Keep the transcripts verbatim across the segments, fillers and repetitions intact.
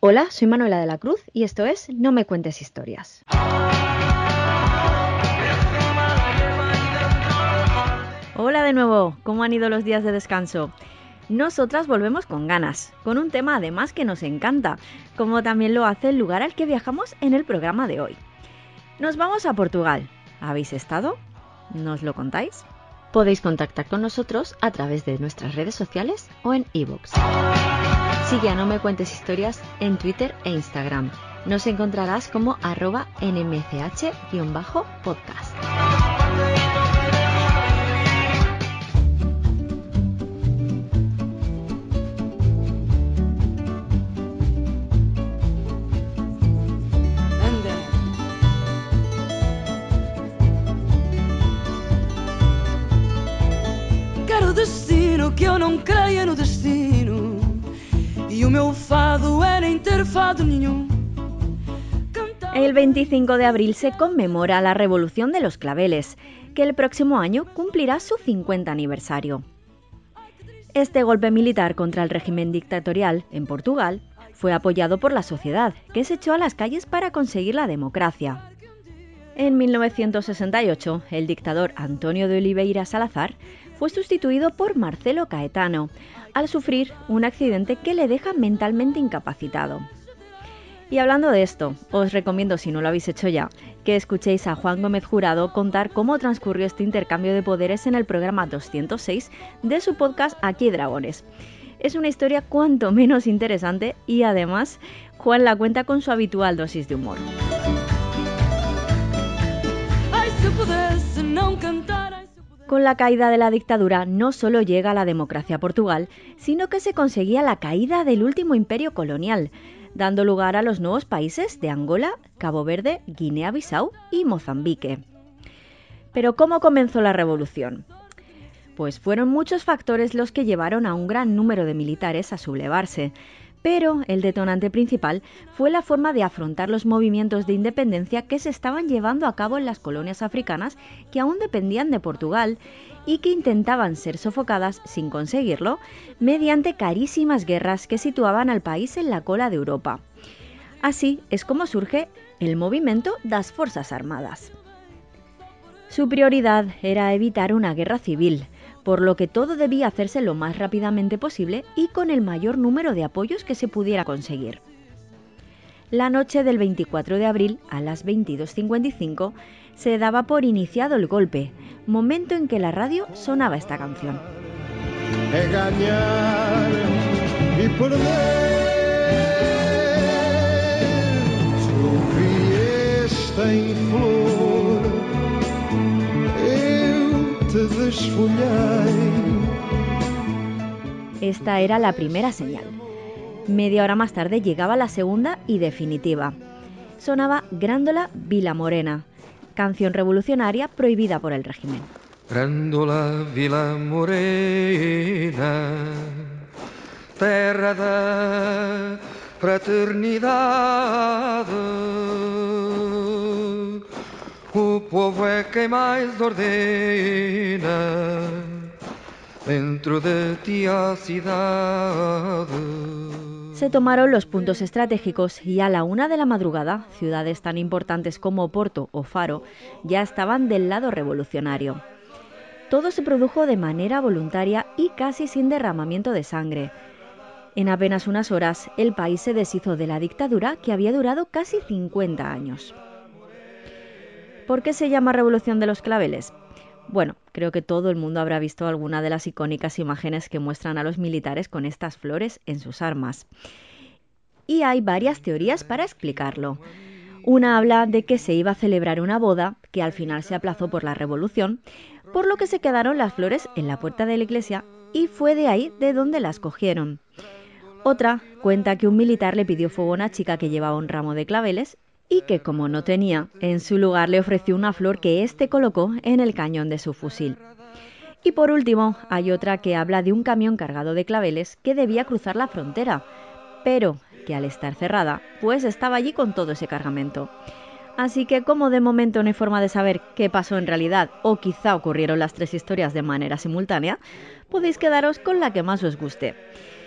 Hola, soy Manuela de la Cruz y esto es No me cuentes historias. Hola de nuevo, ¿cómo han ido los días de descanso? Nosotras volvemos con ganas, con un tema además que nos encanta, como también lo hace el lugar al que viajamos en el programa de hoy. Nos vamos a Portugal. ¿Habéis estado? ¿Nos lo contáis? Podéis contactar con nosotros a través de nuestras redes sociales o en iVoox. Sigue a No me cuentes historias en Twitter e Instagram. Nos encontrarás como arroba nmch-podcast. Quero destino, que eu não creia no destino. E o meu fado é nem ter fado nenhum. El veinticinco de abril se conmemora la Revolución de los Claveles, que el próximo año cumplirá su cincuenta aniversario. Este golpe militar contra el régimen dictatorial en Portugal fue apoyado por la sociedad, que se echó a las calles para conseguir la democracia. En mil novecientos sesenta y ocho, el dictador António de Oliveira Salazar fue sustituido por Marcelo Caetano, al sufrir un accidente que le deja mentalmente incapacitado. Y hablando de esto, os recomiendo, si no lo habéis hecho ya, que escuchéis a Juan Gómez Jurado contar cómo transcurrió este intercambio de poderes en el programa doscientos seis de su podcast Aquí hay Dragones. Es una historia cuanto menos interesante y además Juan la cuenta con su habitual dosis de humor. Con la caída de la dictadura no solo llega la democracia a Portugal, sino que se conseguía la caída del último imperio colonial, dando lugar a los nuevos países de Angola, Cabo Verde, Guinea-Bissau y Mozambique. Pero ¿cómo comenzó la revolución? Pues fueron muchos factores los que llevaron a un gran número de militares a sublevarse, pero el detonante principal fue la forma de afrontar los movimientos de independencia que se estaban llevando a cabo en las colonias africanas que aún dependían de Portugal y que intentaban ser sofocadas, sin conseguirlo, mediante carísimas guerras que situaban al país en la cola de Europa. Así es como surge el movimiento das Forças Armadas. Su prioridad era evitar una guerra civil, por lo que todo debía hacerse lo más rápidamente posible y con el mayor número de apoyos que se pudiera conseguir. La noche del veinticuatro de abril, a las veintidós cincuenta y cinco, se daba por iniciado el golpe, momento en que la radio sonaba esta canción. É ganhar e perder, tu em flor, eu te desfolhei. Esta era la primera señal. Media hora más tarde llegaba la segunda y definitiva. Sonaba Grândola Vila Morena, canción revolucionaria prohibida por el régimen. Grândola Vila Morena, terra da fraternidade, o povo é quem mais ordena, dentro de ti a cidade. Se tomaron los puntos estratégicos y a la una de la madrugada, ciudades tan importantes como Porto o Faro ya estaban del lado revolucionario. Todo se produjo de manera voluntaria y casi sin derramamiento de sangre. En apenas unas horas, el país se deshizo de la dictadura que había durado casi cincuenta años. ¿Por qué se llama Revolución de los Claveles? Bueno, creo que todo el mundo habrá visto alguna de las icónicas imágenes que muestran a los militares con estas flores en sus armas. Y hay varias teorías para explicarlo. Una habla de que se iba a celebrar una boda, que al final se aplazó por la revolución, por lo que se quedaron las flores en la puerta de la iglesia y fue de ahí de donde las cogieron. Otra cuenta que un militar le pidió fuego a una chica que llevaba un ramo de claveles y que, como no tenía, en su lugar le ofreció una flor que éste colocó en el cañón de su fusil. Y por último, hay otra que habla de un camión cargado de claveles que debía cruzar la frontera, pero que al estar cerrada, pues estaba allí con todo ese cargamento. Así que, como de momento no hay forma de saber qué pasó en realidad, o quizá ocurrieron las tres historias de manera simultánea, podéis quedaros con la que más os guste.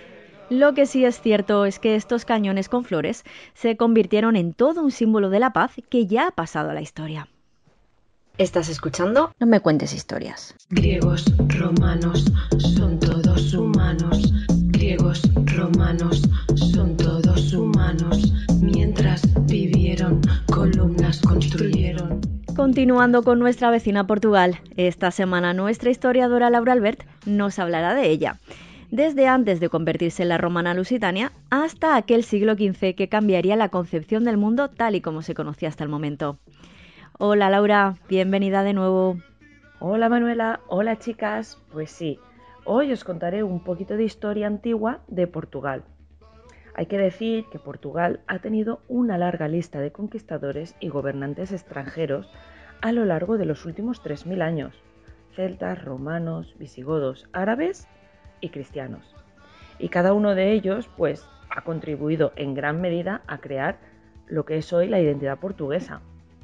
Lo que sí es cierto es que estos cañones con flores se convirtieron en todo un símbolo de la paz que ya ha pasado a la historia. ¿Estás escuchando? No me cuentes historias. Griegos, romanos, son todos humanos. Griegos, romanos, son todos humanos. Mientras vivieron, columnas construyeron. Continuando con nuestra vecina Portugal, esta semana nuestra historiadora Laura Albert nos hablará de ella. Desde antes de convertirse en la romana lusitania hasta aquel siglo quince que cambiaría la concepción del mundo tal y como se conocía hasta el momento. Hola Laura, bienvenida de nuevo. Hola Manuela, hola chicas. Pues sí, hoy os contaré un poquito de historia antigua de Portugal. Hay que decir que Portugal ha tenido una larga lista de conquistadores y gobernantes extranjeros a lo largo de los últimos tres mil años. Celtas, romanos, visigodos, árabes y cristianos. Y cada uno de ellos pues ha contribuido en gran medida a crear lo que es hoy la identidad portuguesa.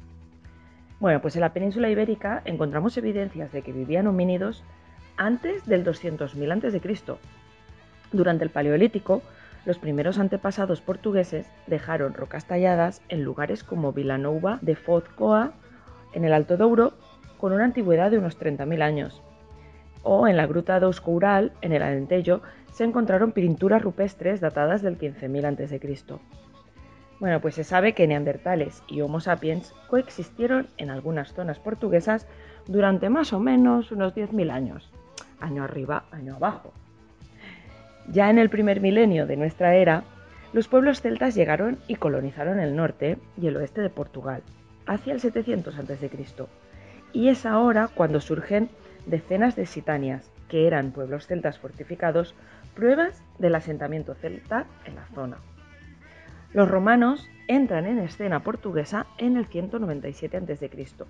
Bueno, pues en la península ibérica encontramos evidencias de que vivían homínidos antes del doscientos mil antes de Cristo. Durante el Paleolítico, los primeros antepasados portugueses dejaron rocas talladas en lugares como Vilanova de Foz Coa, en el Alto Douro, con una antigüedad de unos treinta mil años. O en la gruta de Escoural, en el Alentejo, se encontraron pinturas rupestres datadas del quince mil antes de Cristo. Bueno, pues se sabe que neandertales y Homo sapiens coexistieron en algunas zonas portuguesas durante más o menos unos diez mil años, año arriba, año abajo. Ya en el primer milenio de nuestra era, los pueblos celtas llegaron y colonizaron el norte y el oeste de Portugal, hacia el setecientos antes de Cristo, y es ahora cuando surgen decenas de sitanias, que eran pueblos celtas fortificados, pruebas del asentamiento celta en la zona. Los romanos entran en escena portuguesa en el ciento noventa y siete antes de Cristo.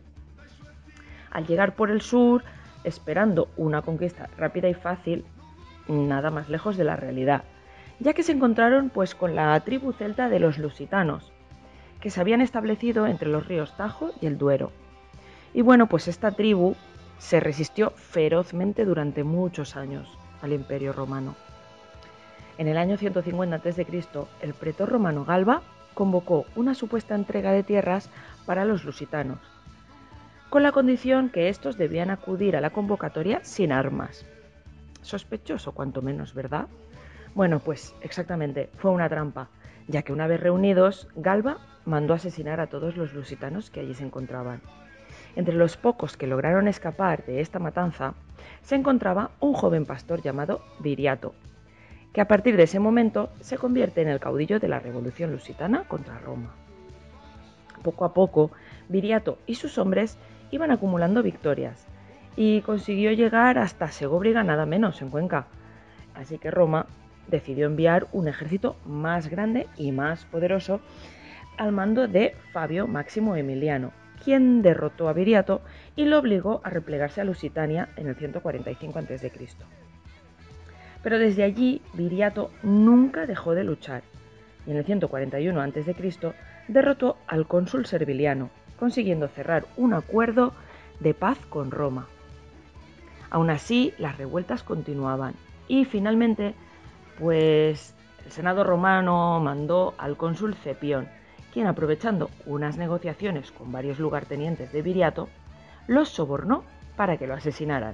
Al llegar por el sur, esperando una conquista rápida y fácil, nada más lejos de la realidad, ya que se encontraron pues con la tribu celta de los lusitanos, que se habían establecido entre los ríos Tajo y el Duero. Y bueno, pues esta tribu se resistió ferozmente durante muchos años al Imperio Romano. En el año ciento cincuenta antes de Cristo, el pretor romano Galba convocó una supuesta entrega de tierras para los lusitanos, con la condición que estos debían acudir a la convocatoria sin armas. Sospechoso, cuanto menos, ¿verdad? Bueno, pues exactamente, fue una trampa, ya que una vez reunidos, Galba mandó asesinar a todos los lusitanos que allí se encontraban. Entre los pocos que lograron escapar de esta matanza, se encontraba un joven pastor llamado Viriato, que a partir de ese momento se convierte en el caudillo de la revolución lusitana contra Roma. Poco a poco, Viriato y sus hombres iban acumulando victorias y consiguió llegar hasta Segóbriga nada menos en Cuenca. Así que Roma decidió enviar un ejército más grande y más poderoso al mando de Fabio Máximo Emiliano, quien derrotó a Viriato y lo obligó a replegarse a Lusitania en el ciento cuarenta y cinco antes de Cristo. Pero desde allí Viriato nunca dejó de luchar y en el ciento cuarenta y uno antes de Cristo derrotó al cónsul Serviliano, consiguiendo cerrar un acuerdo de paz con Roma. Aún así, las revueltas continuaban y finalmente, pues el Senado romano mandó al cónsul Cepión, quien, aprovechando unas negociaciones con varios lugartenientes de Viriato, los sobornó para que lo asesinaran.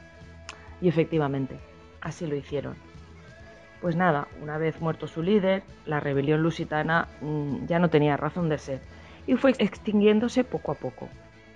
Y efectivamente, así lo hicieron. Pues nada, una vez muerto su líder, la rebelión lusitana mmm, ya no tenía razón de ser y fue extinguiéndose poco a poco.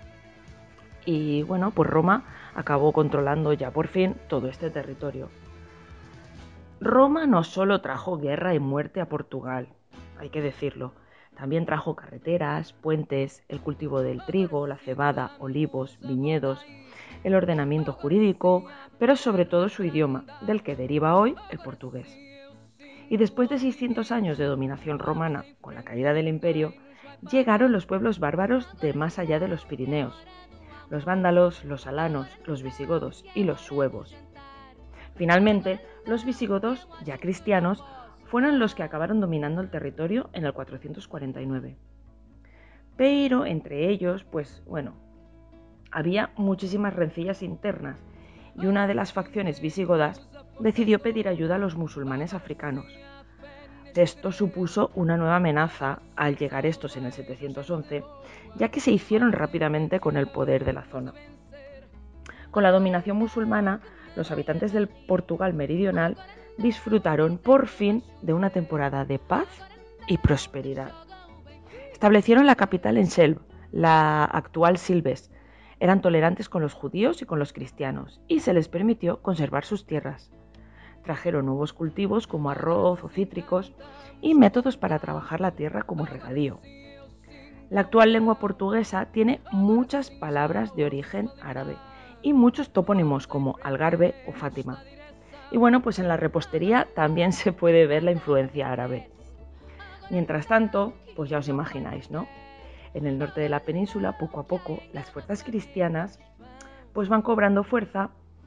Y bueno, pues Roma acabó controlando ya por fin todo este territorio. Roma no solo trajo guerra y muerte a Portugal, hay que decirlo, también trajo carreteras, puentes, el cultivo del trigo, la cebada, olivos, viñedos, el ordenamiento jurídico, pero sobre todo su idioma, del que deriva hoy el portugués. Y después de seiscientos años de dominación romana, con la caída del imperio, llegaron los pueblos bárbaros de más allá de los Pirineos, los vándalos, los alanos, los visigodos y los suevos. Finalmente, los visigodos, ya cristianos, fueron los que acabaron dominando el territorio en el cuatrocientos cuarenta y nueve. Pero entre ellos, pues bueno, había muchísimas rencillas internas y una de las facciones visigodas decidió pedir ayuda a los musulmanes africanos. Esto supuso una nueva amenaza al llegar estos en el setecientos once, ya que se hicieron rápidamente con el poder de la zona. Con la dominación musulmana, los habitantes del Portugal meridional disfrutaron por fin de una temporada de paz y prosperidad. Establecieron la capital en Selv, la actual Silves. Eran tolerantes con los judíos y con los cristianos, y se les permitió conservar sus tierras. Trajeron nuevos cultivos como arroz o cítricos y métodos para trabajar la tierra como regadío. La actual lengua portuguesa tiene muchas palabras de origen árabe y muchos topónimos como Algarve o Fátima. Y bueno, pues en la repostería también se puede ver la influencia árabe. Mientras tanto, pues ya os imagináis, ¿no? En el norte de la península, poco a poco, las fuerzas cristianas pues van cobrando fuerza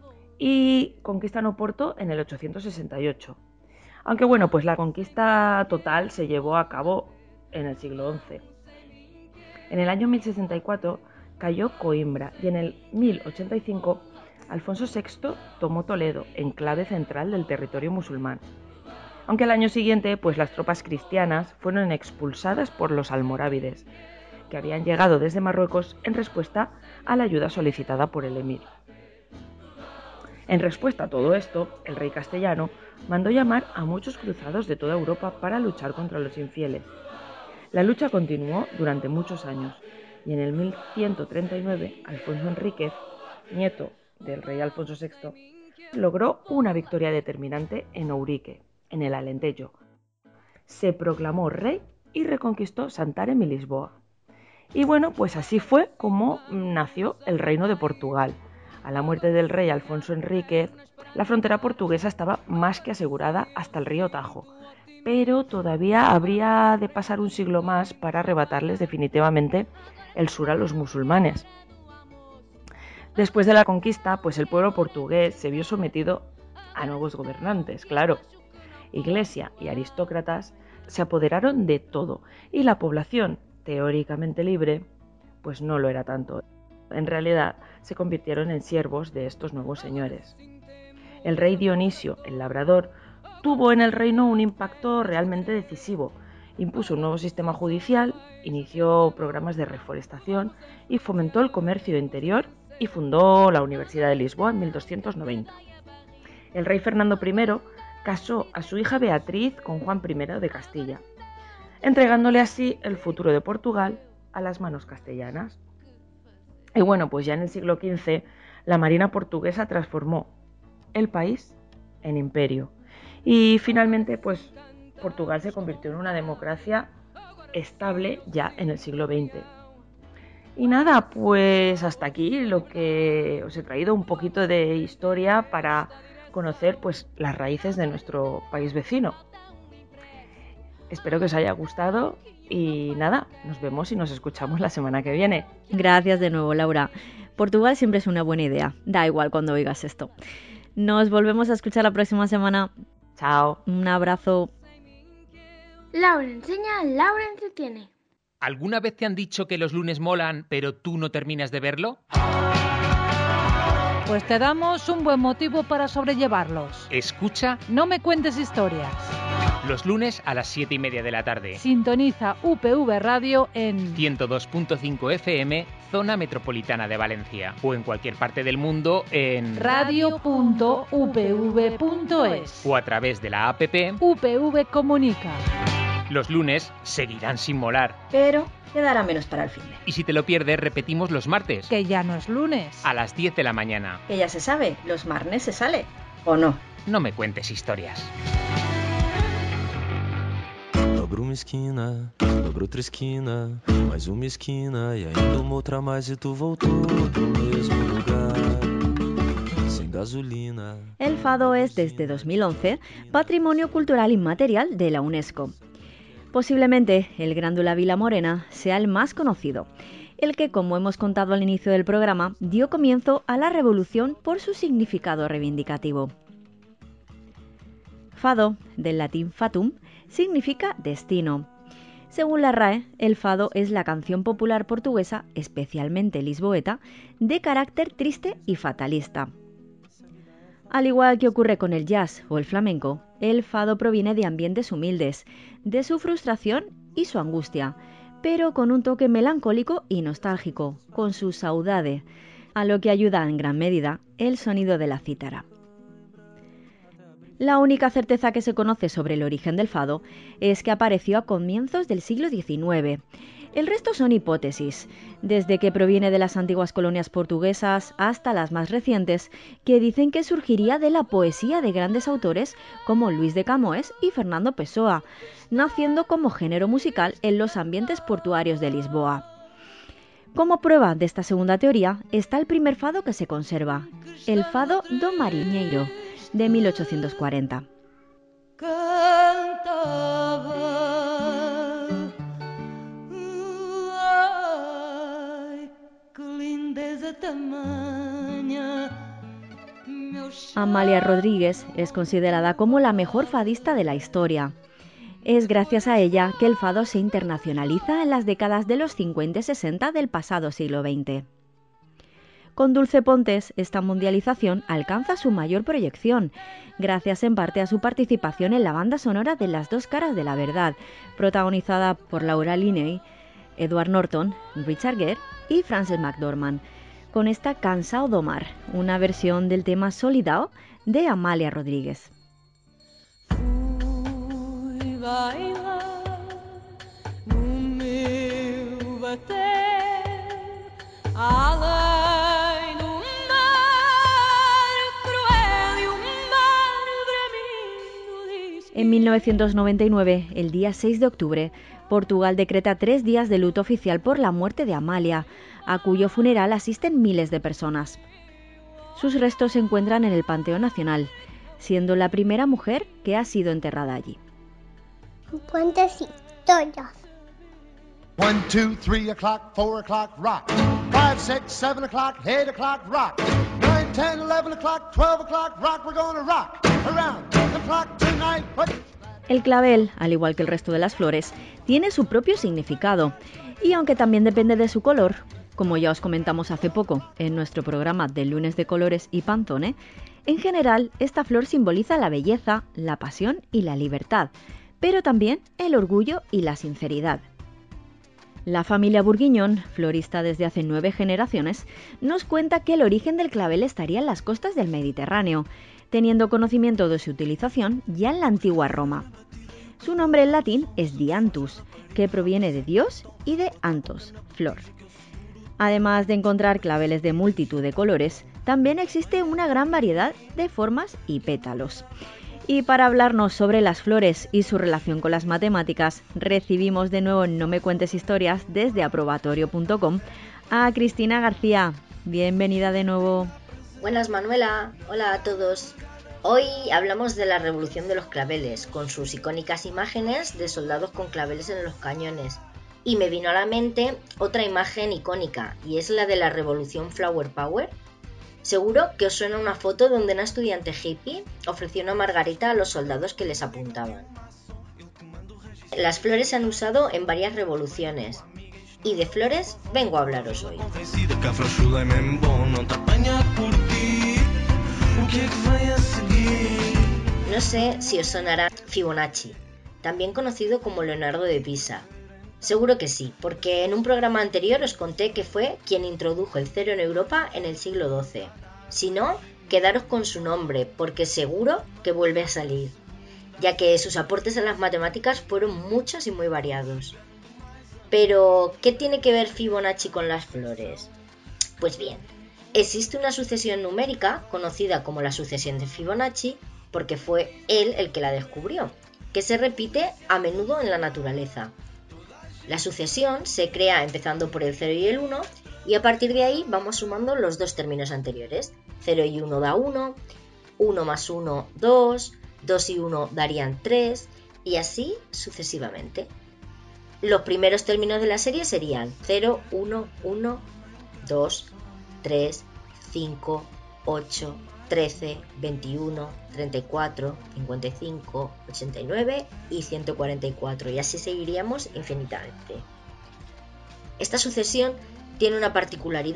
y conquistan Oporto en el ochocientos sesenta y ocho. Aunque bueno, pues la conquista total se llevó a cabo en el siglo once. En el año mil sesenta y cuatro cayó Coimbra y en el mil ochenta y cinco Alfonso sexto tomó Toledo, enclave central del territorio musulmán. Aunque al año siguiente, pues las tropas cristianas fueron expulsadas por los almorávides, que habían llegado desde Marruecos en respuesta a la ayuda solicitada por el emir. En respuesta a todo esto, el rey castellano mandó llamar a muchos cruzados de toda Europa para luchar contra los infieles. La lucha continuó durante muchos años y en el mil ciento treinta y nueve Alfonso Enríquez, nieto del rey Alfonso sexto, logró una victoria determinante en Ourique, en el Alentejo. Se proclamó rey y reconquistó Santarém y Lisboa. Y bueno, pues así fue como nació el Reino de Portugal. A la muerte del rey Alfonso Enríquez, la frontera portuguesa estaba más que asegurada hasta el río Tajo, pero todavía habría de pasar un siglo más para arrebatarles definitivamente el sur a los musulmanes. Después de la conquista, pues el pueblo portugués se vio sometido a nuevos gobernantes, claro. Iglesia y aristócratas se apoderaron de todo y la población, teóricamente libre, pues no lo era tanto. En realidad, se convirtieron en siervos de estos nuevos señores. El rey Dionisio, el labrador, tuvo en el reino un impacto realmente decisivo. Impuso un nuevo sistema judicial, inició programas de reforestación y fomentó el comercio interior y fundó la Universidad de Lisboa en mil doscientos noventa. El rey Fernando primero casó a su hija Beatriz con Juan primero de Castilla, entregándole así el futuro de Portugal a las manos castellanas. Y bueno, pues ya en el siglo quince la marina portuguesa transformó el país en imperio y finalmente pues Portugal se convirtió en una democracia estable ya en el siglo veinte. Y nada, pues hasta aquí lo que os he traído, un poquito de historia para conocer pues las raíces de nuestro país vecino. Espero que os haya gustado y nada, nos vemos y nos escuchamos la semana que viene. Gracias de nuevo, Laura. Portugal siempre es una buena idea, da igual cuando oigas esto. Nos volvemos a escuchar la próxima semana. Chao. Un abrazo. Laura enseña, Laura entretiene. ¿Alguna vez te han dicho que los lunes molan, pero tú no terminas de verlo? Pues te damos un buen motivo para sobrellevarlos. Escucha No me cuentes historias. los lunes a las siete y media de la tarde. Sintoniza U P V Radio en ciento dos punto cinco F M, Zona Metropolitana de Valencia. O en cualquier parte del mundo en radio punto u p v punto es o a través de la app. U P V Comunica. Los lunes seguirán sin molar. Pero quedará menos para el fin de. Y si te lo pierdes, repetimos los martes. Que ya no es lunes. A las diez de la mañana. Que ya se sabe, los martes se sale. ¿O no? No me cuentes historias. Dobra uma esquina, dobra outra esquina, mais uma esquina e ainda uma outra mais e tu voltou pro mesmo lugar, sem gasolina. El fado es desde dos mil once Patrimonio Cultural Inmaterial de la UNESCO. Posiblemente el Grándula Vilamorena sea el más conocido, el que, como hemos contado al inicio del programa, dio comienzo a la revolución por su significado reivindicativo. Fado, del latín fatum, significa destino. Según la R A E, el fado es la canción popular portuguesa, especialmente lisboeta, de carácter triste y fatalista. Al igual que ocurre con el jazz o el flamenco, el fado proviene de ambientes humildes, de su frustración y su angustia, pero con un toque melancólico y nostálgico, con su saudade, a lo que ayuda en gran medida el sonido de la cítara. La única certeza que se conoce sobre el origen del fado es que apareció a comienzos del siglo diecinueve. El resto son hipótesis, desde que proviene de las antiguas colonias portuguesas hasta las más recientes, que dicen que surgiría de la poesía de grandes autores como Luis de Camões y Fernando Pessoa, naciendo como género musical en los ambientes portuarios de Lisboa. Como prueba de esta segunda teoría está el primer fado que se conserva, el Fado do Marinheiro, de mil ochocientos cuarenta. Amália Rodríguez es considerada como la mejor fadista de la historia. Es gracias a ella que el fado se internacionaliza en las décadas de los cincuenta y sesenta del pasado siglo veinte. Con Dulce Pontes, esta mundialización alcanza su mayor proyección, gracias en parte a su participación en la banda sonora de Las dos caras de la verdad, protagonizada por Laura Linney, Edward Norton, Richard Gere y Frances McDormand, con esta Cansao do Mar, una versión del tema Solidao de Amália Rodríguez. Fui bailar no meu bater, além do mar cruel e o mar bramindo. En mil novecientos noventa y nueve, el día seis de octubre, Portugal decreta tres días de luto oficial por la muerte de Amália, a cuyo funeral asisten miles de personas. Sus restos se encuentran en el Panteón Nacional, siendo la primera mujer que ha sido enterrada allí. Cuentas historias. One, two, three o'clock, four o'clock, rock. Five, six, seven o'clock, eight o'clock, rock. Nine, ten, eleven o'clock, twelve o'clock, rock. We're gonna rock around the clock tonight. El clavel, al igual que el resto de las flores, tiene su propio significado, y aunque también depende de su color, como ya os comentamos hace poco en nuestro programa del lunes de colores y Pantone, en general esta flor simboliza la belleza, la pasión y la libertad, pero también el orgullo y la sinceridad. La familia Bourguignon, florista desde hace nueve generaciones, nos cuenta que el origen del clavel estaría en las costas del Mediterráneo, teniendo conocimiento de su utilización ya en la antigua Roma. Su nombre en latín es dianthus, que proviene de Dios y de anthos, flor. Además de encontrar claveles de multitud de colores, también existe una gran variedad de formas y pétalos. Y para hablarnos sobre las flores y su relación con las matemáticas, recibimos de nuevo en No me cuentes historias desde aprobatorio punto com a Cristina García. Bienvenida de nuevo. Buenas, Manuela. Hola a todos. Hoy hablamos de la revolución de los claveles, con sus icónicas imágenes de soldados con claveles en los cañones. Y me vino a la mente otra imagen icónica, y es la de la revolución Flower Power. Seguro que os suena una foto donde una estudiante hippie ofreció una margarita a los soldados que les apuntaban. Las flores se han usado en varias revoluciones, y de flores vengo a hablaros hoy. No sé si os sonará Fibonacci, también conocido como Leonardo de Pisa. Seguro que sí, porque en un programa anterior os conté que fue quien introdujo el cero en Europa en el siglo doce. Si no, quedaros con su nombre, porque seguro que vuelve a salir, ya que sus aportes a las matemáticas fueron muchos y muy variados. Pero, ¿qué tiene que ver Fibonacci con las flores? Pues bien, existe una sucesión numérica conocida como la sucesión de Fibonacci, porque fue él el que la descubrió, que se repite a menudo en la naturaleza. La sucesión se crea empezando por el cero y el uno, y a partir de ahí vamos sumando los dos términos anteriores. cero y uno da uno, uno más uno, dos, dos y uno darían tres, y así sucesivamente. Los primeros términos de la serie serían cero, uno, uno, dos, tres, cinco, ocho, trece, veintiuno, treinta y cuatro, cincuenta y cinco, ochenta y nueve y ciento cuarenta y cuatro, y así seguiríamos infinitamente. Esta sucesión tiene una particularidad,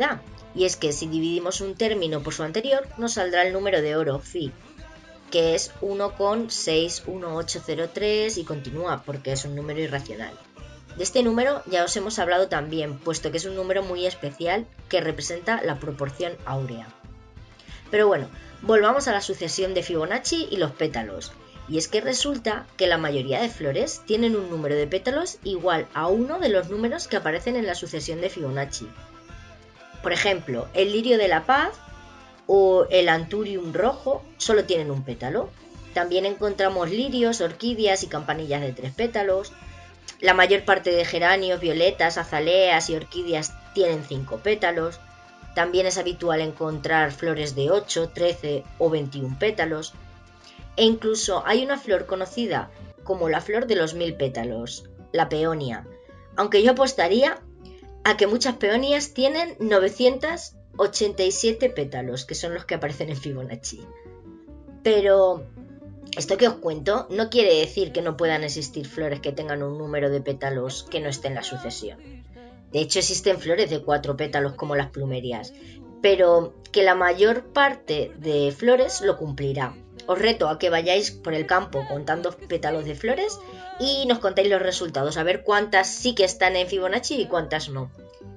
Y es que si dividimos un término por su anterior, nos saldrá el número de oro, phi, que es uno coma seis uno ocho cero tres y continúa porque es un número irracional. De este número ya os hemos hablado también, puesto que es un número muy especial que representa la proporción áurea. Pero bueno, volvamos a la sucesión de Fibonacci y los pétalos. Y es que resulta que la mayoría de flores tienen un número de pétalos igual a uno de los números que aparecen en la sucesión de Fibonacci. Por ejemplo, el lirio de la paz o el anthurium rojo solo tienen un pétalo. También encontramos lirios, orquídeas y campanillas de tres pétalos. La mayor parte de geranios, violetas, azaleas y orquídeas tienen cinco pétalos. También es habitual encontrar flores de ocho, trece o veintiún pétalos. E incluso hay una flor conocida como la flor de los mil pétalos, la peonia, aunque yo apostaría a que muchas peonias tienen novecientos ochenta y siete pétalos, que son los que aparecen en Fibonacci. Pero esto que os cuento no quiere decir que no puedan existir flores que tengan un número de pétalos que no esté en la sucesión. De hecho, existen flores de cuatro pétalos como las plumerias, pero que la mayor parte de flores lo cumplirá. Os reto a que vayáis por el campo contando pétalos de flores y nos contéis los resultados, a ver cuántas sí que están en Fibonacci y cuántas no.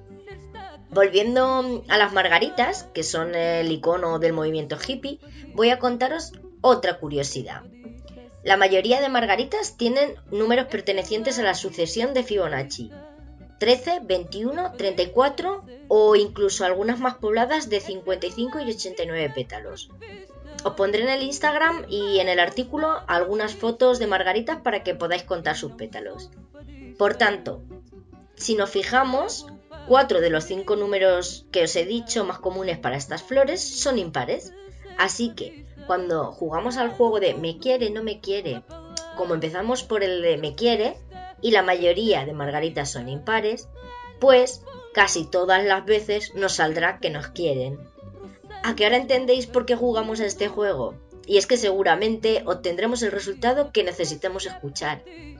Volviendo a las margaritas, que son el icono del movimiento hippie, voy a contaros otra curiosidad. La mayoría de margaritas tienen números pertenecientes a la sucesión de Fibonacci: trece, veintiuno, treinta y cuatro o incluso algunas más pobladas de cincuenta y cinco y ochenta y nueve pétalos. Os pondré en el Instagram y en el artículo algunas fotos de margaritas para que podáis contar sus pétalos. Por tanto, si nos fijamos, cuatro de los cinco números que os he dicho más comunes para estas flores son impares. Así que, cuando jugamos al juego de me quiere, no me quiere, como empezamos por el de me quiere y la mayoría de margaritas son impares, pues casi todas las veces nos saldrá que nos quieren. ¿A que ahora entendéis por qué jugamos a este juego? Y es que seguramente obtendremos el resultado que necesitamos escuchar.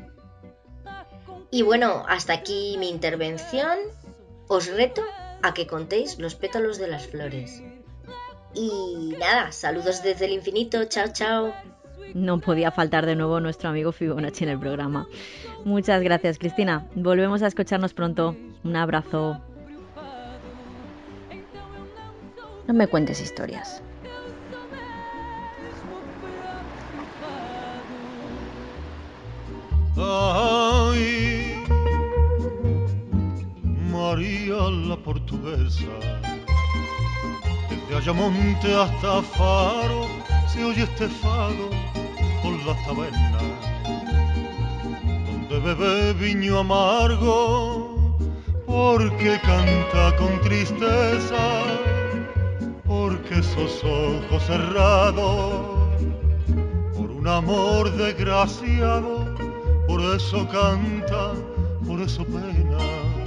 Y bueno, hasta aquí mi intervención. Os reto a que contéis los pétalos de las flores. Y nada, saludos desde el infinito. Chao, chao. No podía faltar de nuevo nuestro amigo Fibonacci en el programa. Muchas gracias, Cristina. Volvemos a escucharnos pronto. Un abrazo. No me cuentes historias. Ay, María la portuguesa, desde Ayamonte hasta Faro se oye este fado por la taberna, donde bebe viño amargo, porque canta con tristeza, porque esos ojos cerrados, por un amor desgraciado, por eso canta, por eso pena.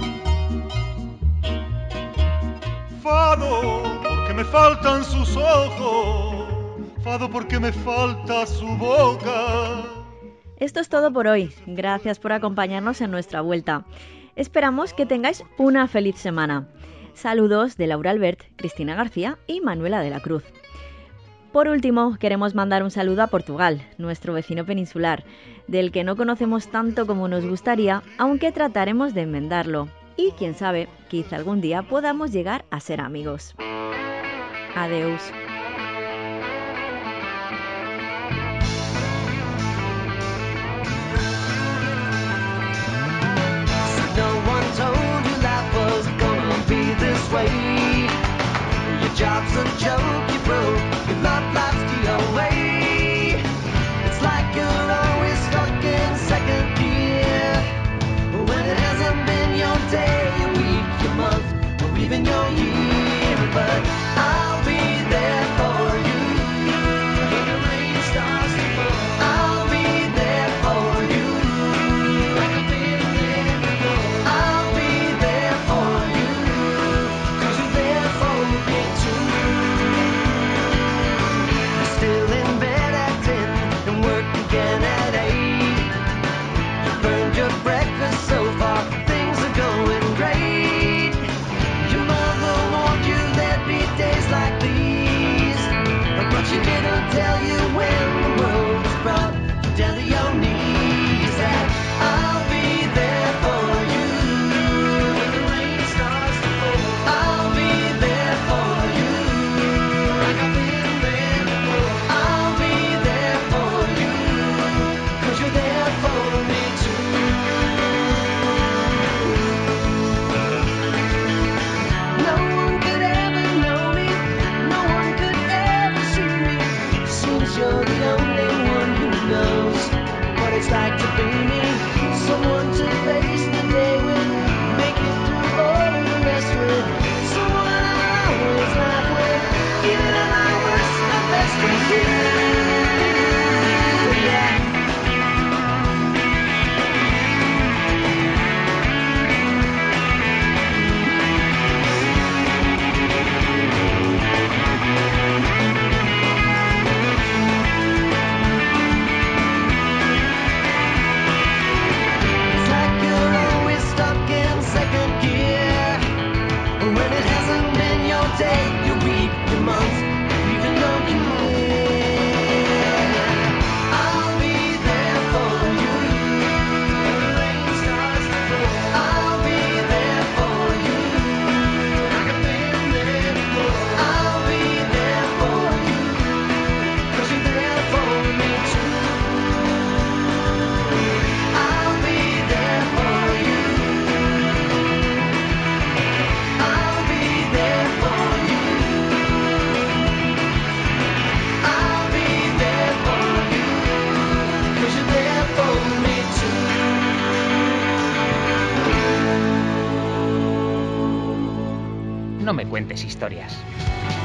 Fado, porque me faltan sus ojos, fado porque me falta su boca. Esto es todo por hoy. Gracias por acompañarnos en nuestra vuelta. Esperamos que tengáis una feliz semana. Saludos de Laura Albert, Cristina García y Manuela de la Cruz. Por último, queremos mandar un saludo a Portugal, nuestro vecino peninsular, del que no conocemos tanto como nos gustaría, aunque trataremos de enmendarlo. Y quién sabe, quizá algún día podamos llegar a ser amigos. Adeus. Your job's a joke, you broke, your love life's the away. It's like you're always stuck in second gear, when it hasn't been your day, your week, your month, or even your year. But I'll be there for you when the rain starts to fall. I'll be there for you like I've been there before. I'll be there for you, 'cause you're there for me too. no me cuentes historias.